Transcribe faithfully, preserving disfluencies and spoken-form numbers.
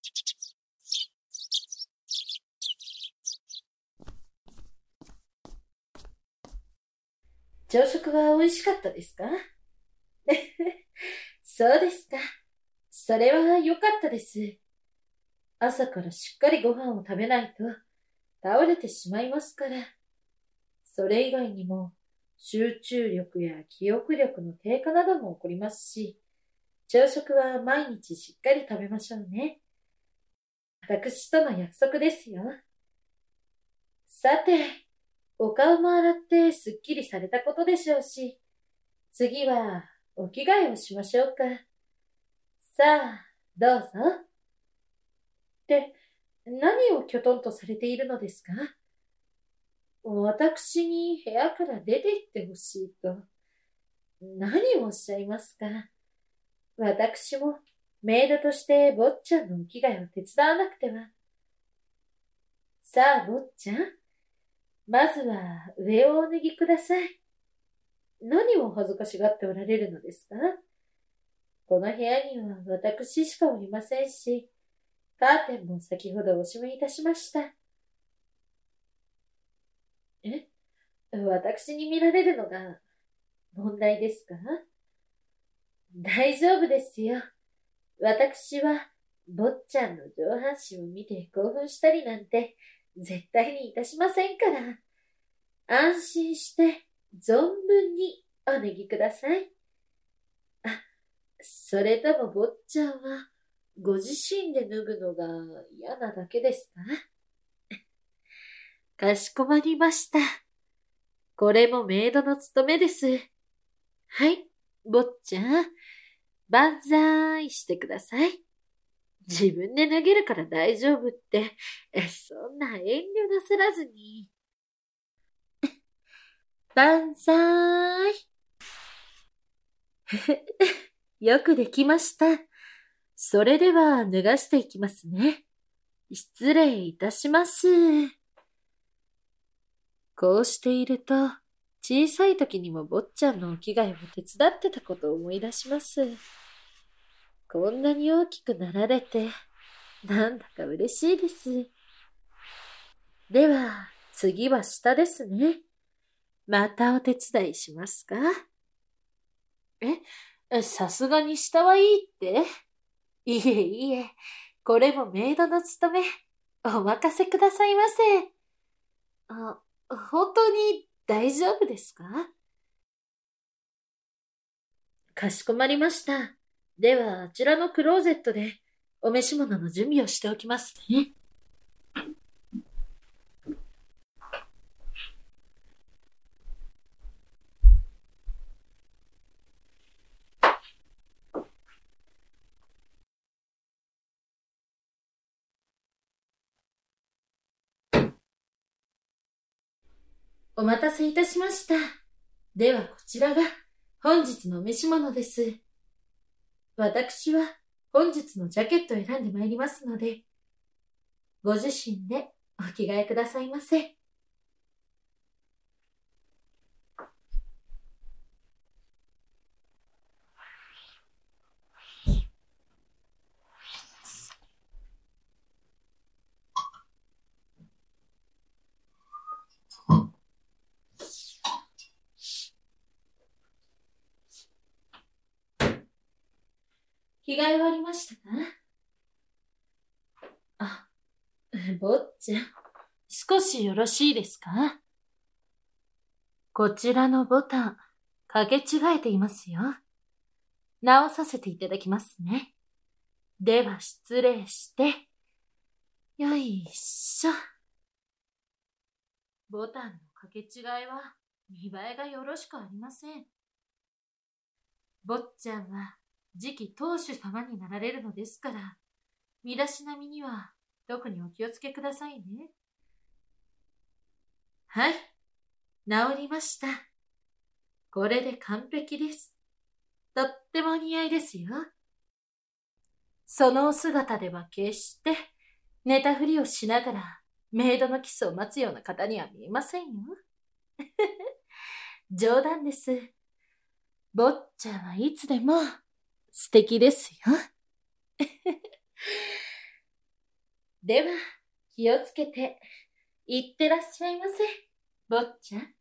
朝食は美味しかったですか？そうですか。それは良かったです。朝からしっかりご飯を食べないと倒れてしまいますから。それ以外にも集中力や記憶力の低下なども起こりますし、朝食は毎日しっかり食べましょうね。私との約束ですよ。さて、お顔も洗ってすっきりされたことでしょうし、次はお着替えをしましょうか。さあ、どうぞ。って、何をきょとんとされているのですか？私に部屋から出て行ってほしいと。何をおっしゃいますか？私もメイドとして坊ちゃんのお着替えを手伝わなくては。さあ、坊ちゃん。まずは上をお脱ぎください。何を恥ずかしがっておられるのですか？この部屋には私しかおりませんし、カーテンも先ほどお閉めいたしました。え？私に見られるのが問題ですか？大丈夫ですよ。私は坊ちゃんの上半身を見て興奮したりなんて絶対にいたしませんから。安心して存分にお脱ぎください。あ、それとも坊ちゃんはご自身で脱ぐのが嫌なだけですか？かしこまりました。これもメイドの務めです。はい、坊ちゃん、万歳してください。自分で脱げるから大丈夫って、そんな遠慮なさらずに。万歳。よくできました。それでは脱がしていきますね。失礼いたします。こうしていると、小さい時にも坊ちゃんのお着替えを手伝ってたことを思い出します。こんなに大きくなられて、なんだか嬉しいです。では、次は下ですね。またお手伝いしますか？え、さすがに下はいいって？いえいえ、これもメイドの務め。お任せくださいませ。あ、本当に大丈夫ですか？かしこまりました。では、あちらのクローゼットでお召し物の準備をしておきますね。お待たせいたしました。では、こちらが本日のお召し物です。私は本日のジャケットを選んでまいりますので、ご自身でお着替えくださいませ。着替え終わりましたか？あ、坊ちゃん、少しよろしいですか？こちらのボタン、掛け違えていますよ。直させていただきますね。では失礼して。よいしょ。ボタンの掛け違いは見栄えがよろしくありません。坊ちゃんは次期当主様になられるのですから、身だしなみには特にお気をつけくださいね。はい、治りました。これで完璧です。とってもお似合いですよ。そのお姿では決して寝たふりをしながらメイドのキスを待つような方には見えませんよ。冗談です。坊ちゃんはいつでも素敵ですよ。 では、気をつけて、いってらっしゃいませ、坊ちゃん。